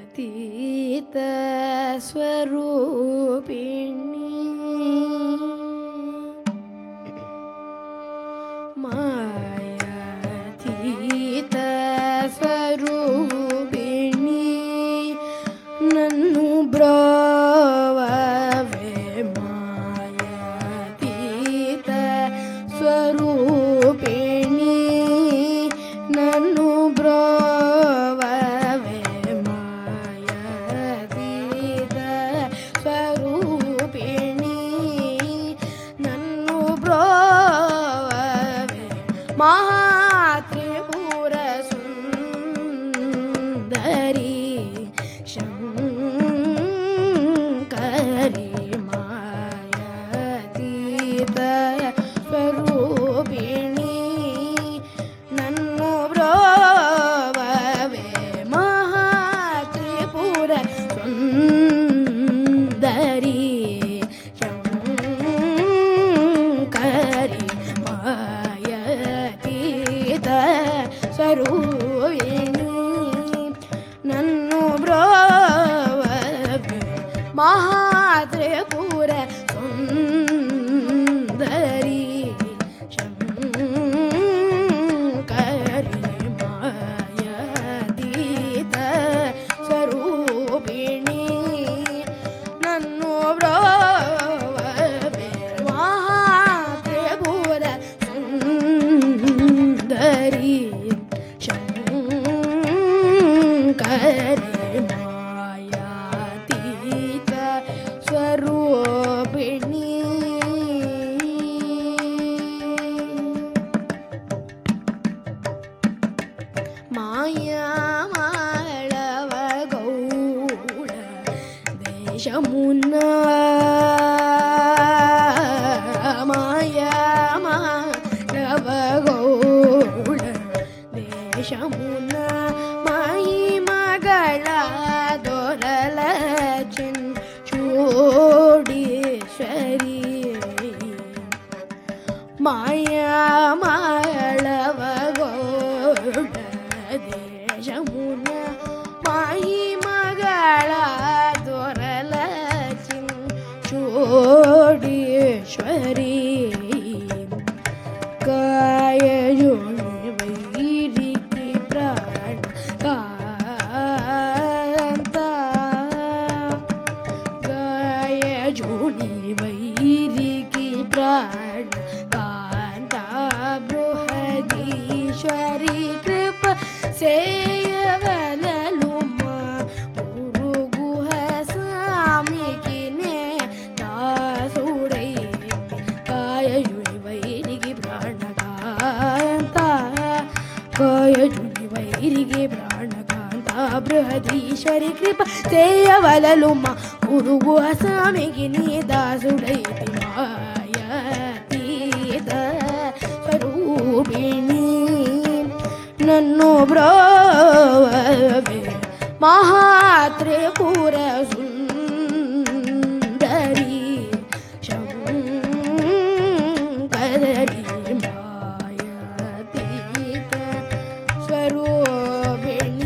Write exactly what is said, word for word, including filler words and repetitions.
ಮಾಯಾತೀತ ಸ್ವರೂಪಿಣಿ ಮಾಯಾತೀತ ಸ್ವರೂಪಿಣಿ ನನ್ನು ಬ್ರೋವವೆ ಮಾಯಾತೀತ ಸ್ವರೂಪಿಣಿ ನನ್ನು ಬ್ರೋವವೆ ಮಾಯಾತೀತ ಸ್ವರೂಪಿಣಿ ನನ್ನು ಬ್ರೋವವೆ ಮಹಾತ್ರಿಪುರ ಸುಂದರಿ ಶಂಕರಿ ಮಾಯಾತೀತ ಸ್ವರೂಪಿಣಿ ನನ್ನು ಬ್ರೋವವೆ ಮಹಾತ್ರಿಪುರ ಸುಂದರಿ ಶಂಕರಿ ಮಾಯಾತೀತ ಸ್ವರೂಪಿಣಿ ನನ್ನು ಬ್ರೋವವೆ ಮಹಾತ್ರಿಪುರ ಸುಂದರಿ ಶಂಕರಿ ಮಾಯಾತೀತ ಸ್ವರೂಪಿಣಿ ನನ್ನು ಬ್ರೋವವೆ ಮಹಾತ್ರಿಪುರ ಸುಂದರಿ ಶಂಕರಿ ಮಾಯಾತೀತ ಸ್ವರೂಪಿಣಿ ಮಾಯಾ ಮಾಳವ ಗೌಡ ದೇಶಮುನ್ನ ಮಾಯಾ ಮಾಳವ ಗೌಡ ದೇಶಮುನ್ನ ಮಾಯಿ ಮಗಳ ದೊರಲ ಚಿನ್ ಚೂಡೀಶ್ವರಿ ಮಾಯಾ ಮಾಳವ ಗೌಡ ದೇಶಮುನ್ನ ಮಾಯಿ ಮಗಳ ದೊರಲ ಚಿನ್ ಚೂಡೀಶ್ವರಿ ಕಾಯ ಜೋಣಿ ವೈರಿಕಿ ಪ್ರಾಣ ಕಾಂತ ಕಾಯ ಜೋಣಿ ವೈರಿಕಿ ಪ್ರಾಣ ಕಾಂತ ಬೃಹದೀಶ್ವರಿ ಕೃಪ ಸೇಯವಲಲುಮ ಪುರುಗುಹ ಸ್ವಾಮಿಕಿನೇ ದಾಸುಡೈ ಕಾಯ ಜುಡಿ ವೈರಿಗೆ ಪ್ರಾಣಕಾಂತ ಕಾಯ ಜುಡಿ ವೈರಿಗೆ ಪ್ರಾಣಕಾಂತ ಬೃಹದೀಶ್ವರಿ ಕೃಪ ಸೇಯವಲಲುಮ ಪುರುಗುಹ ಸ್ವಾಮಿಕಿನೇ ದಾಸುಡೈ ಮಾಯಾತೀತ ಸ್ವರೂಪಿಣಿ ನನ್ನು ಬ್ರೋವವೆ ಮಹಾತ್ರಿಪುರ ಸುಂದರಿ ಶಂಕರಿ ಮಾಯಾತೀತ ಸ್ವರೂಪಿಣಿ